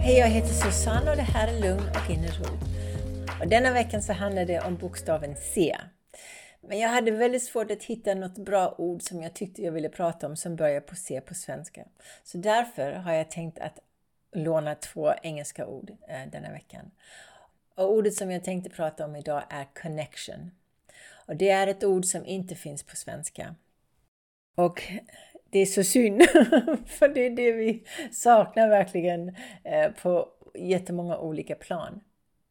Hej, jag heter Susanne och det här är Lugn och inre ro. Och denna veckan så handlar det om bokstaven C. Men jag hade väldigt svårt att hitta något bra ord som jag tyckte jag ville prata om som börjar på C på svenska. Så därför har jag tänkt att låna 2 engelska ord denna veckan. Och ordet som jag tänkte prata om idag är connection. Och det är ett ord som inte finns på svenska. Och det är så synd, för det är det vi saknar verkligen på jättemånga olika plan.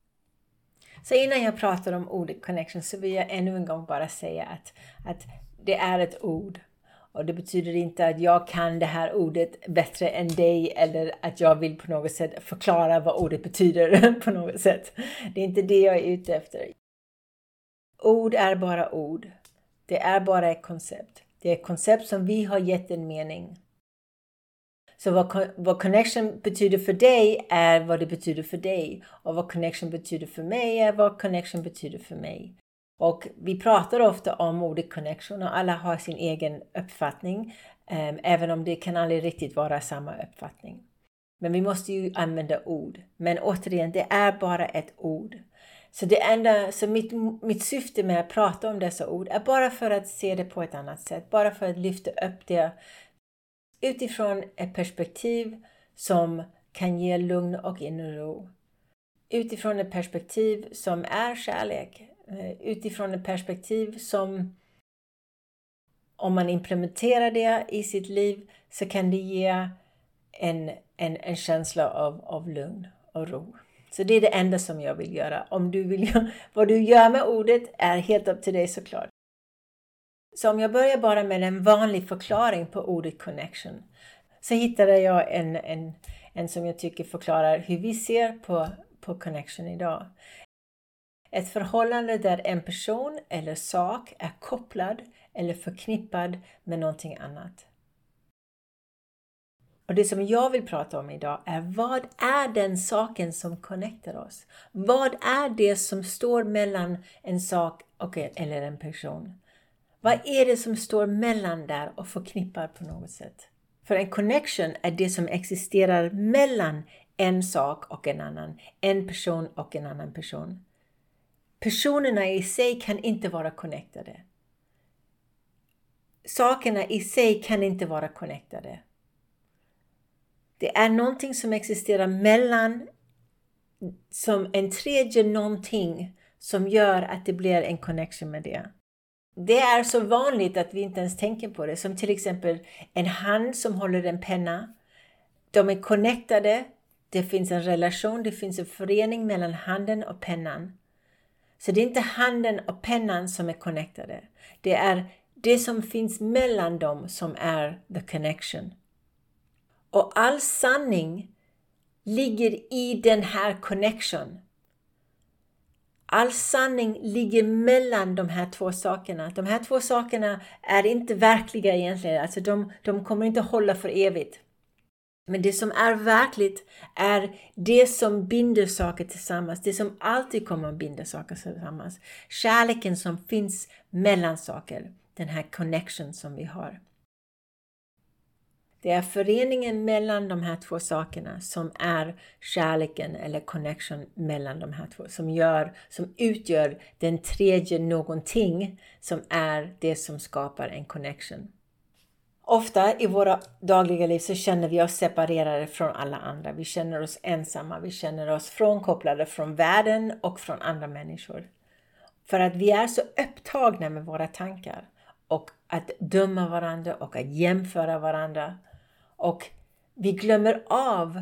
Så innan jag pratar om ordet connection så vill jag ännu en gång bara säga att det är ett ord. Och det betyder inte att jag kan det här ordet bättre än dig eller att jag vill på något sätt förklara vad ordet betyder på något sätt. Det är inte det jag är ute efter. Ord är bara ord. Det är bara ett koncept. Det är ett koncept som vi har gett en mening. Så vad connection betyder för dig är vad det betyder för dig. Och vad connection betyder för mig är vad connection betyder för mig. Och vi pratar ofta om ordet connection och alla har sin egen uppfattning. Även om det kan aldrig riktigt vara samma uppfattning. Men vi måste ju använda ord. Men återigen, det är bara ett ord. Så mitt syfte med att prata om dessa ord är bara för att se det på ett annat sätt. Bara för att lyfta upp det utifrån ett perspektiv som kan ge lugn och inre ro. Utifrån ett perspektiv som är kärlek. Utifrån ett perspektiv som, om man implementerar det i sitt liv, så kan det ge en känsla av lugn och ro. Så det är det enda som jag vill göra. Vad du gör med ordet är helt upp till dig såklart. Så om jag börjar bara med en vanlig förklaring på ordet connection, så hittade jag en som jag tycker förklarar hur vi ser på connection idag. Ett förhållande där en person eller sak är kopplad eller förknippad med någonting annat. Och det som jag vill prata om idag är vad är den saken som connectar oss? Vad är det som står mellan en sak eller en person? Vad är det som står mellan där och förknippar på något sätt? För en connection är det som existerar mellan en sak och en annan. En person och en annan person. Personerna i sig kan inte vara connectade. Sakerna i sig kan inte vara connectade. Det är någonting som existerar mellan, som en tredje någonting som gör att det blir en connection med det. Det är så vanligt att vi inte ens tänker på det. Som till exempel en hand som håller en penna. De är connectade. Det finns en relation. Det finns en förening mellan handen och pennan. Så det är inte handen och pennan som är connectade. Det är det som finns mellan dem som är the connection. Och all sanning ligger i den här connection. All sanning ligger mellan de här 2 sakerna. De här 2 sakerna är inte verkliga egentligen. Alltså de kommer inte hålla för evigt. Men det som är verkligt är det som binder saker tillsammans. Det som alltid kommer att binda saker tillsammans. Kärleken som finns mellan saker. Den här connection som vi har. Det är föreningen mellan de här 2 sakerna som är kärleken eller connection mellan de här 2. Som utgör den tredje någonting som är det som skapar en connection. Ofta i våra dagliga liv så känner vi oss separerade från alla andra. Vi känner oss ensamma. Vi känner oss frånkopplade från världen och från andra människor. För att vi är så upptagna med våra tankar. Och att döma varandra och att jämföra varandra. Och vi glömmer av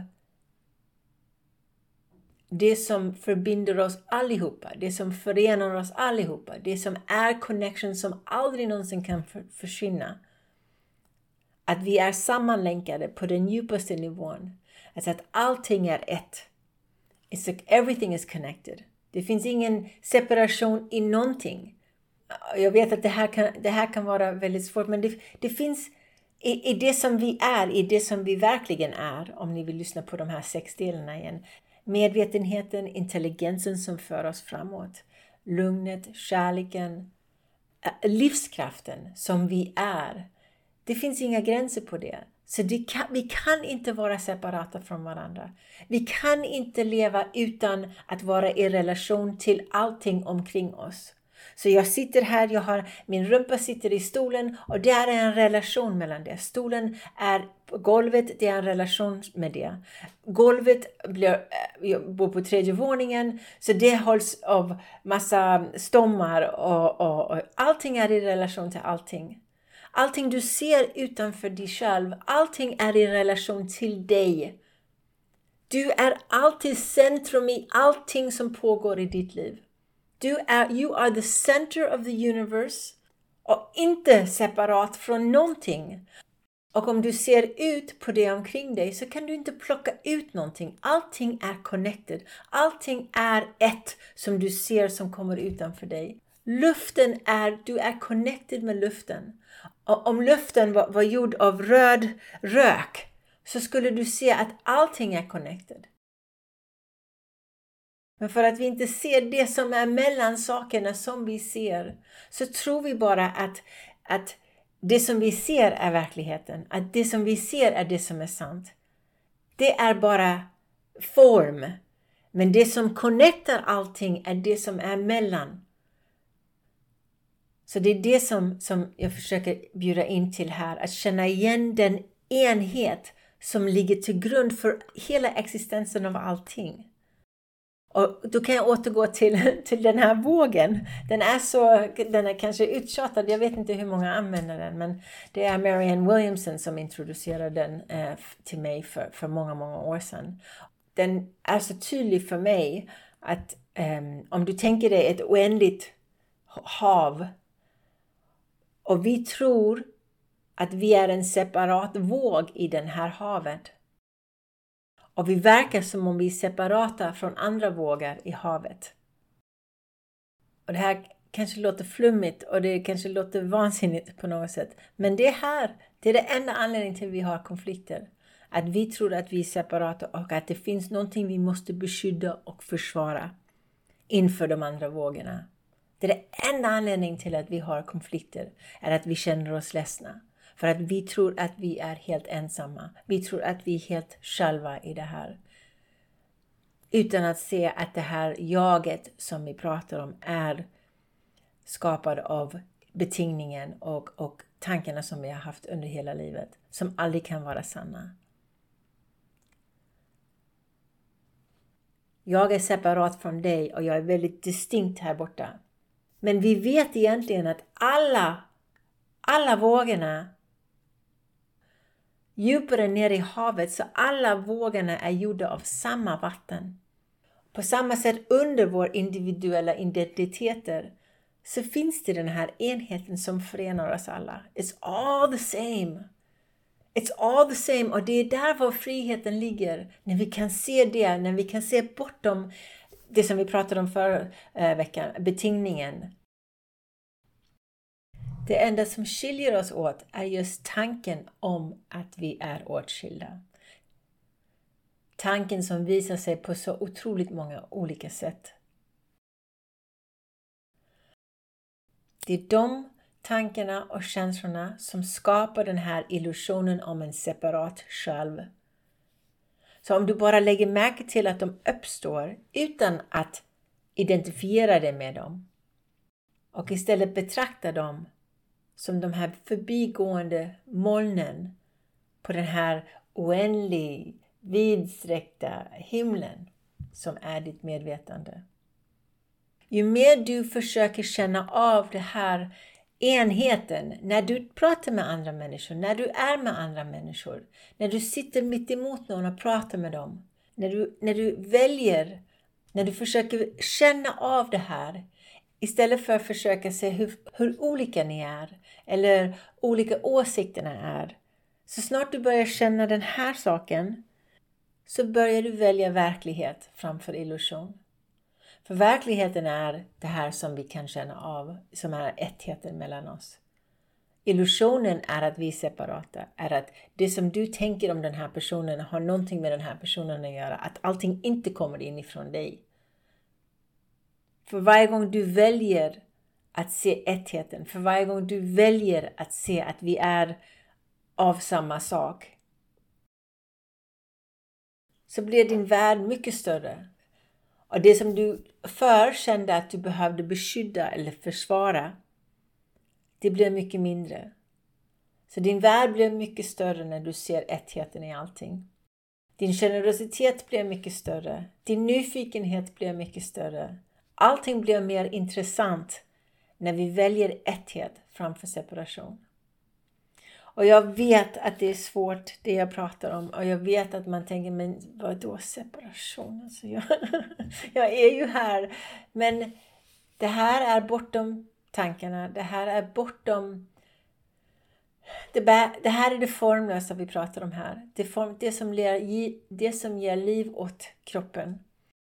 det som förbinder oss allihopa. Det som förenar oss allihopa. Det som är connection som aldrig någonsin kan försvinna. Att vi är sammanlänkade på den djupaste nivån. Alltså att allting är ett. It's like everything is connected. Det finns ingen separation i någonting. Jag vet att det här kan vara väldigt svårt. Men det finns i det som vi är. I det som vi verkligen är. Om ni vill lyssna på de här 6 delarna igen. Medvetenheten, intelligensen som för oss framåt. Lugnet, kärleken. Livskraften som vi är. Det finns inga gränser på det. Så vi kan inte vara separata från varandra. Vi kan inte leva utan att vara i relation till allting omkring oss. Så jag sitter här, min rumpa sitter i stolen och det är en relation mellan det. Stolen är på golvet, det är en relation med det. Golvet jag bor på 3:e våningen, så det hålls av massa stommar och allting är i relation till allting. Allting du ser utanför dig själv, allting är i relation till dig. Du är alltid centrum i allting som pågår i ditt liv. You are the center of the universe och inte separat från någonting. Och om du ser ut på det omkring dig så kan du inte plocka ut någonting. Allting är connected. Allting är ett som du ser som kommer utanför dig. Du är connected med luften. Och om luften var gjord av röd rök så skulle du se att allting är connected. Men för att vi inte ser det som är mellan sakerna som vi ser, så tror vi bara att det som vi ser är verkligheten. Att det som vi ser är det som är sant. Det är bara form. Men det som connectar allting är det som är mellan. Så det är det som jag försöker bjuda in till här. Att känna igen den enhet som ligger till grund för hela existensen av allting. Och då kan jag återgå till den här vågen. Den är kanske uttjatad. Jag vet inte hur många använder den. Men det är Marianne Williamson som introducerade den till mig för många år sedan. Den är så tydlig för mig att om du tänker dig ett oändligt hav. Och vi tror att vi är en separat våg i den här havet. Och vi verkar som om vi är separata från andra vågar i havet. Och det här kanske låter flummigt och det kanske låter vansinnigt på något sätt. Men det är det enda anledningen till att vi har konflikter. Att vi tror att vi är separata och att det finns någonting vi måste beskydda och försvara inför de andra vågorna. Det är det enda anledningen till att vi har konflikter, är att vi känner oss ledsna. För att vi tror att vi är helt ensamma. Vi tror att vi är helt själva i det här. Utan att se att det här jaget som vi pratar om är skapad av betingningen och tankarna som vi har haft under hela livet. Som aldrig kan vara sanna. Jag är separat från dig och jag är väldigt distinkt här borta. Men vi vet egentligen att alla vågorna djupare ner i havet, så alla vågorna är gjorda av samma vatten. På samma sätt under vår individuella identiteter så finns det den här enheten som förenar oss alla. It's all the same. It's all the same. Och det är där vår friheten ligger. När vi kan se det, när vi kan se bortom det som vi pratade om förra veckan, betingningen. Det enda som skiljer oss åt är just tanken om att vi är åtskilda. Tanken som visar sig på så otroligt många olika sätt. Det är de tankarna och känslorna som skapar den här illusionen om en separat själv. Så om du bara lägger märke till att de uppstår utan att identifiera dig med dem och istället betrakta dem som de här förbigående molnen på den här oändlig, vidsträckta himlen som är ditt medvetande. Ju mer du försöker känna av det här enheten när du pratar med andra människor, när du är med andra människor, när du sitter mitt emot någon och pratar med dem, när du försöker känna av det här, istället för att försöka se hur olika ni är eller olika åsikterna är. Så snart du börjar känna den här saken så börjar du välja verklighet framför illusion. För verkligheten är det här som vi kan känna av, som är ettheten mellan oss. Illusionen är att vi är separata, är att det som du tänker om den här personen har någonting med den här personen att göra. Att allting inte kommer inifrån dig. För varje gång du väljer att se ettheten, för varje gång du väljer att se att vi är av samma sak, så blir din värld mycket större. Och det som du förr kände att du behövde beskydda eller försvara, det blir mycket mindre. Så din värld blir mycket större när du ser ettheten i allting. Din generositet blir mycket större. Din nyfikenhet blir mycket större. Allting blir mer intressant när vi väljer etthet framför separation. Och jag vet att det är svårt det jag pratar om. Och jag vet att man tänker, men vad då separation? Alltså jag är ju här. Men det här är bortom tankarna. Det här är bortom... Det här är det formlösa vi pratar om här. Det som ger liv åt kroppen.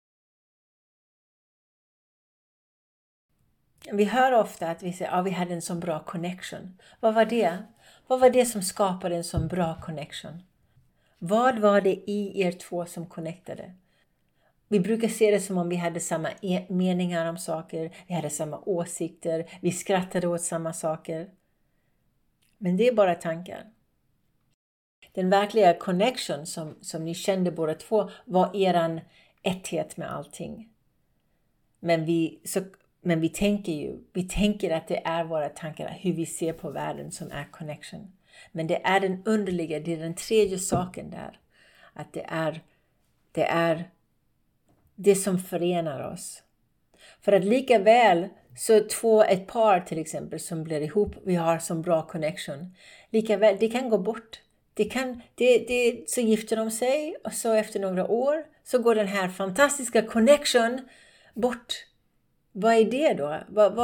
Vi hör ofta att vi säger att vi hade en så bra connection. Vad var det? Vad var det som skapade en så bra connection? Vad var det i er två som connectade? Vi brukar se det som om vi hade samma meningar om saker. Vi hade samma åsikter. Vi skrattade åt samma saker. Men det är bara tankar. Den verkliga connection som ni kände båda två var eran etthet med allting. Men vi tänker att det är våra tankar, hur vi ser på världen som är connection. Men det är den underliga, det är den tredje saken där. Att det är det som förenar oss. För att lika väl så ett par till exempel som blir ihop, vi har som bra connection. Lika väl, det kan gå bort. Så gifter de sig och så efter några år så går den här fantastiska connection bort. Vad är det då?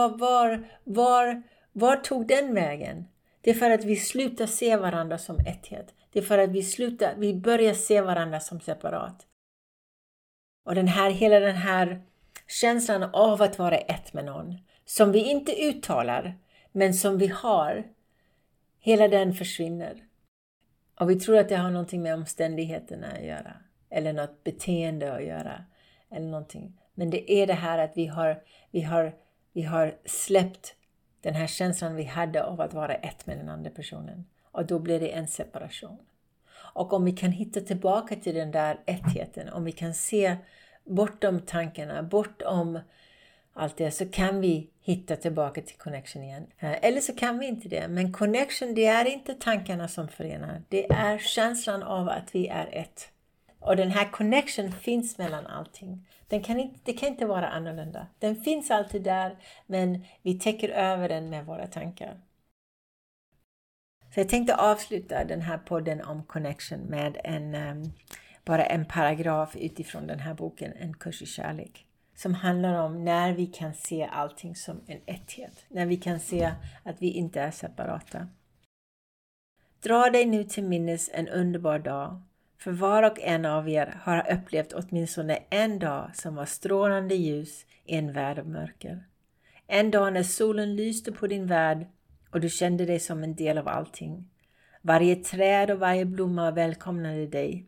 Var tog den vägen? Det är för att vi slutar se varandra som etthet. Det är för att vi börjar se varandra som separat. Och hela den här känslan av att vara ett med någon, som vi inte uttalar, men som vi har, hela den försvinner. Och vi tror att det har någonting med omständigheterna att göra. Eller något beteende att göra. Eller någonting. Men det är det här att vi har släppt den här känslan vi hade av att vara ett med den andra personen. Och då blir det en separation. Och om vi kan hitta tillbaka till den där ettheten, om vi kan se bortom tankarna, bortom allt det, så kan vi hitta tillbaka till connection igen. Eller så kan vi inte det. Men connection, det är inte tankarna som förenar. Det är känslan av att vi är ett. Och den här connection finns mellan allting. Det kan inte vara annorlunda. Den finns alltid där, men vi täcker över den med våra tankar. Så jag tänkte avsluta den här podden om connection med bara en paragraf utifrån den här boken, En kurs i kärlek. Som handlar om när vi kan se allting som en etthet. När vi kan se att vi inte är separata. Dra dig nu till minnes en underbar dag. För var och en av er har upplevt åtminstone en dag som var strålande ljus i en värld av mörker. En dag när solen lyste på din värld och du kände dig som en del av allting. Varje träd och varje blomma välkomnade dig.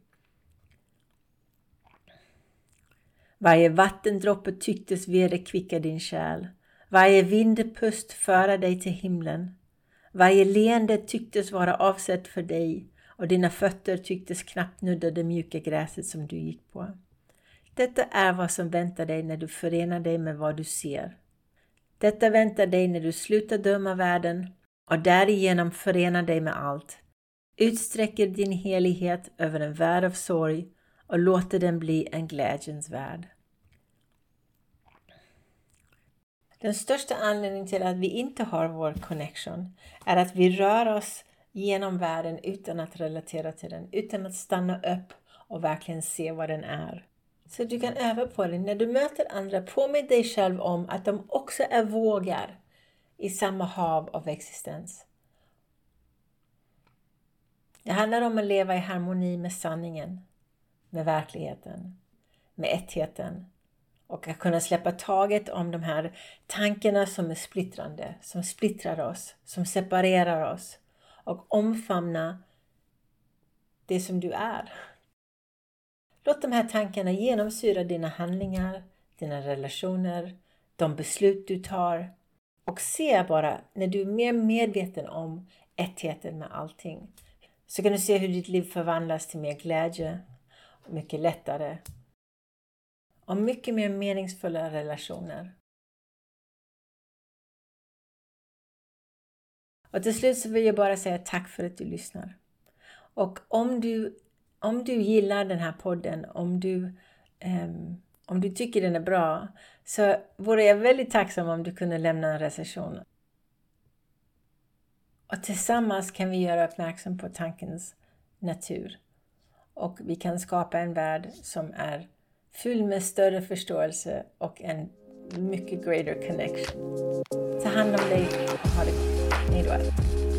Varje vattendroppe tycktes vederkvicka din själ. Varje vindpust föra dig till himlen. Varje leende tycktes vara avsett för dig och dina fötter tycktes knappt nudda det mjuka gräset som du gick på. Detta är vad som väntar dig när du förenar dig med vad du ser. Detta väntar dig när du slutar döma världen och därigenom förenar dig med allt. Utsträcker din helighet över en värld av sorg och låter den bli en glädjens värld. Den största anledningen till att vi inte har vår connection är att vi rör oss genom världen utan att relatera till den, utan att stanna upp och verkligen se vad den är. Så du kan öva på det. När du möter andra, påminn dig själv om att de också är vågar i samma hav av existens. Det handlar om att leva i harmoni med sanningen, med verkligheten, med ettheten. Och att kunna släppa taget om de här tankarna som är splittrande, som splittrar oss, som separerar oss. Och omfamna det som du är. Låt de här tankarna genomsyra dina handlingar, dina relationer, de beslut du tar. Och se bara, när du är mer medveten om ettheten med allting, så kan du se hur ditt liv förvandlas till mer glädje mycket lättare och mycket mer meningsfulla relationer. Och till slut så vill jag bara säga tack för att du lyssnar. Och om du gillar den här podden, om du tycker den är bra, så vore jag väldigt tacksam om du kunde lämna en recension. Och tillsammans kan vi göra uppmärksam på tankens natur. Och vi kan skapa en värld som är full med större förståelse och en mycket greater connection. Ta hand om dig och ha det gott. Hej då.